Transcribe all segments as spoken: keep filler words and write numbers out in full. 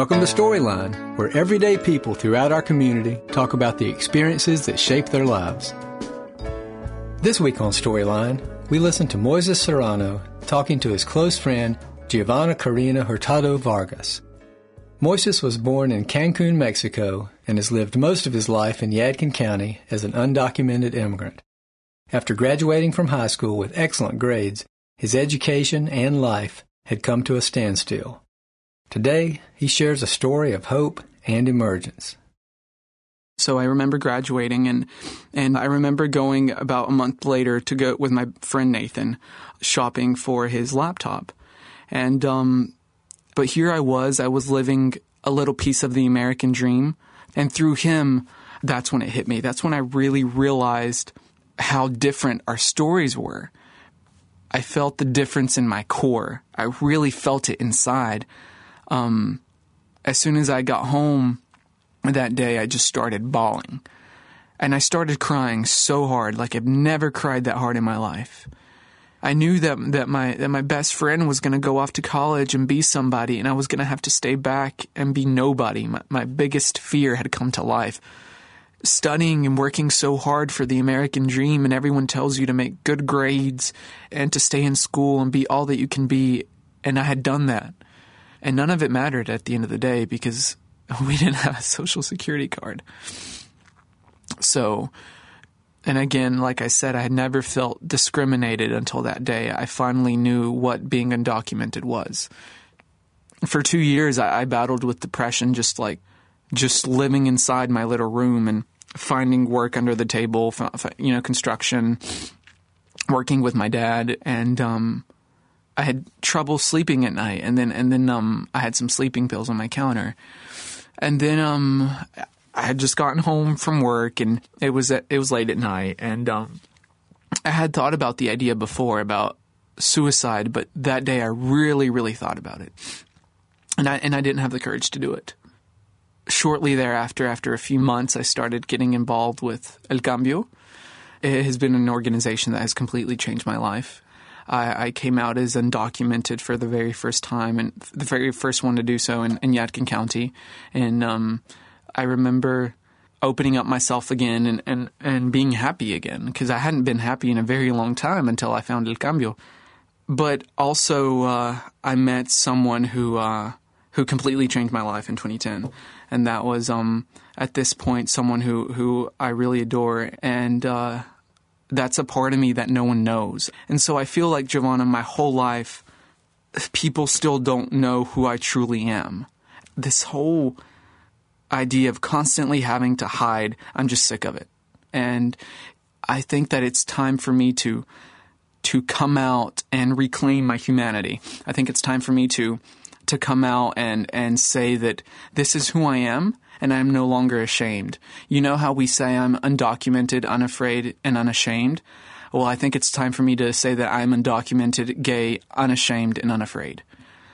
Welcome to Storyline, where everyday people throughout our community talk about the experiences that shape their lives. This week on Storyline, we listen to Moises Serrano talking to his close friend, Giovanna Karina Hurtado Vargas. Moises was born in Cancun, Mexico, and has lived most of his life in Yadkin County as an undocumented immigrant. After graduating from high school with excellent grades, his education and life had come to a standstill. Today, he shares a story of hope and emergence. So I remember graduating, and and I remember going about a month later to go with my friend Nathan shopping for his laptop. And um, but here I was, I was living a little piece of the American dream. And through him, that's when it hit me. That's when I really realized how different our stories were. I felt the difference in my core. I really felt it inside. Um, as soon as I got home that day, I just started bawling. And I started crying so hard, like I've never cried that hard in my life. I knew that that my that my best friend was going to go off to college and be somebody, and I was going to have to stay back and be nobody. My, my biggest fear had come to life. Studying and working so hard for the American dream, and everyone tells you to make good grades and to stay in school and be all that you can be, and I had done that. And none of it mattered at the end of the day because we didn't have a social security card. So, and again, like I said, I had never felt discriminated until that day. I finally knew what being undocumented was. For two years, I, I battled with depression, just like, just living inside my little room and finding work under the table, you know, construction, working with my dad, and um, I had trouble sleeping at night. And then, and then um, I had some sleeping pills on my counter. And then um, I had just gotten home from work, and it was at, it was late at night, and um, I had thought about the idea before about suicide, but that day I really, really thought about it, and I and I didn't have the courage to do it. Shortly thereafter, after a few months, I started getting involved with El Cambio. It has been an organization that has completely changed my life. I, I came out as undocumented for the very first time, and the very first one to do so in, in Yadkin County. And um, I remember opening up myself again and, and, and being happy again, because I hadn't been happy in a very long time until I found El Cambio. But also, uh, I met someone who uh, who completely changed my life in twenty ten. And that was, um, at this point, someone who, who I really adore. And uh, that's a part of me that no one knows. And so I feel like, Giovanna, my whole life, people still don't know who I truly am. This whole idea of constantly having to hide, I'm just sick of it. And I think that it's time for me to to come out and reclaim my humanity. I think it's time for me to to come out and, and say that this is who I am, and I'm no longer ashamed. You know how we say I'm undocumented, unafraid, and unashamed? Well, I think it's time for me to say that I'm undocumented, gay, unashamed, and unafraid.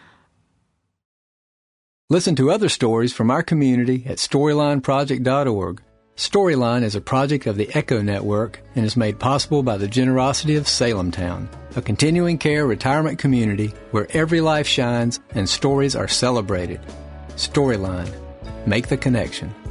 Listen to other stories from our community at storyline project dot org. Storyline is a project of the Echo Network and is made possible by the generosity of Salem Town, a continuing care retirement community where every life shines and stories are celebrated. Storyline. Make the connection.